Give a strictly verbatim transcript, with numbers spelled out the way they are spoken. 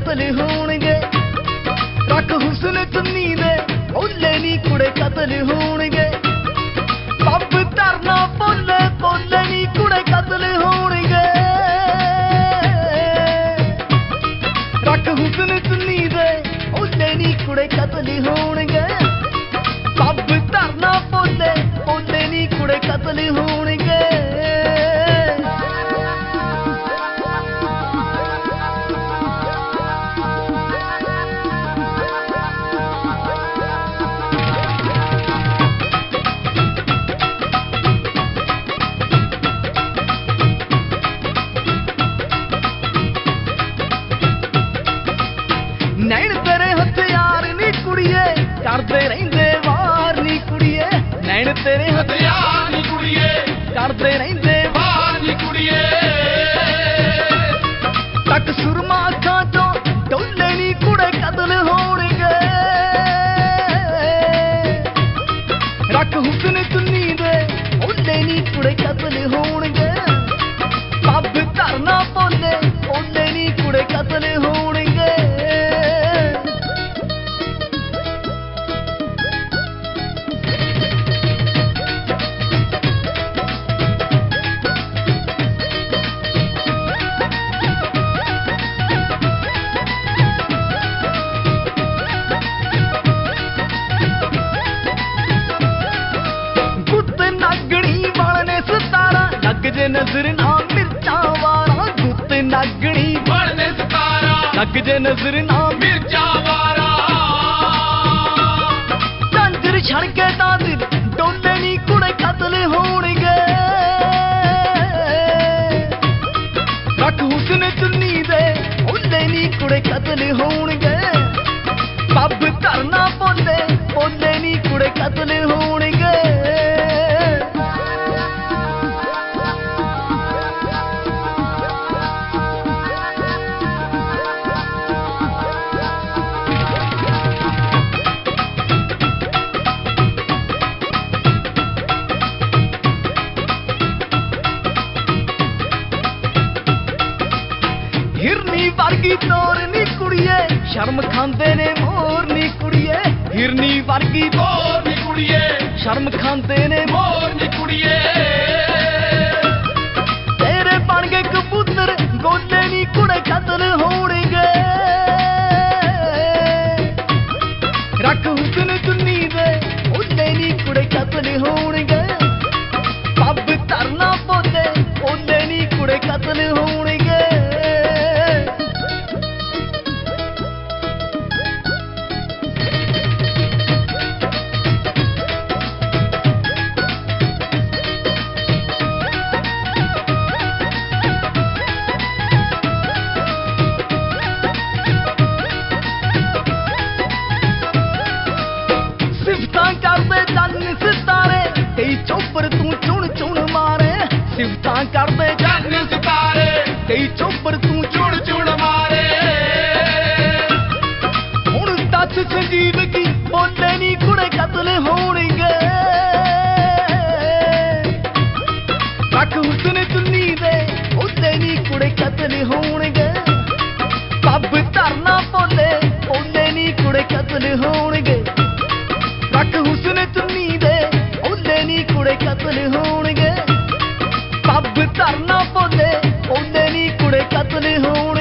कतल होणगे। रख हुस्न चुन्नी दे ओले नी कुड़े कतल होणगे। पब धरना पोले पोले नी कुड़े कतल होणगे। रख हुस्न चुन्नी दे ओले नी कुड़े कतल होणगे। पब धरना पोले पोले नी कुड़े कतल होणगे। नैन तेरे हथियार नी कुड़िए करदे रहिंदे वार नी कुड़िए। नैन तेरे हथियार नी कुड़िए करदे रहिंदे वार नी कुड़िए। तक सुरमा अखां चों डोले नी कुड़े कतल होणगे। रख हुस्न चुन्नी दे ओले नी कुड़े कतल होणगे। पब धरना पोले ओले नी कुड़े कतल होणगे। लग जे नजर ना मिर्चा वारा गुत नागणी बनने सितारा। लग जे नजर ना मिर्चा वारा झंझर छड़के दा दिल डोले नी कुड़े कतल होणगे। रख हुस्न चुन्नी दे ओले नी कुड़े कतल होणगे। पब धरना पोले पोले नी कुड़े कतल होणगे। हिरनी वर्गी तोर नी कुड़िए शर्म खांदे ने मोर नी कुड़िए। हिरनी वर्गी मोर नी कुड़िए शर्म खांदे ने मोर नी कुड़िए। तेरे बन गए कबूतर गोले नी कुड़े कतल होणगे। रख हुस्न चुन्नी दे ओले नी कुड़े कतल होणगे। पब धरना पोले ओले नी कुड़े कतल होणगे। सिफतां करदे चन्न सितारे कई चोपर तू चुन चुन मारे। सिफतां करदे चन्न सितारे कई चोपर तू चुन चुन मारे। हुण दस संजीव की बोले नी कुड़े कतल होणगे। रख हुस्न चुन्नी दे ओले नी कुड़े कतल होणगे। पब धरना पोले ओले नी कुड़े कतल होणगे। रख हुस्न चुन्नी दे ओले नी कुड़े कतल होणगे। पब धरना पोले ओले नी कुड़े कतल होणगे।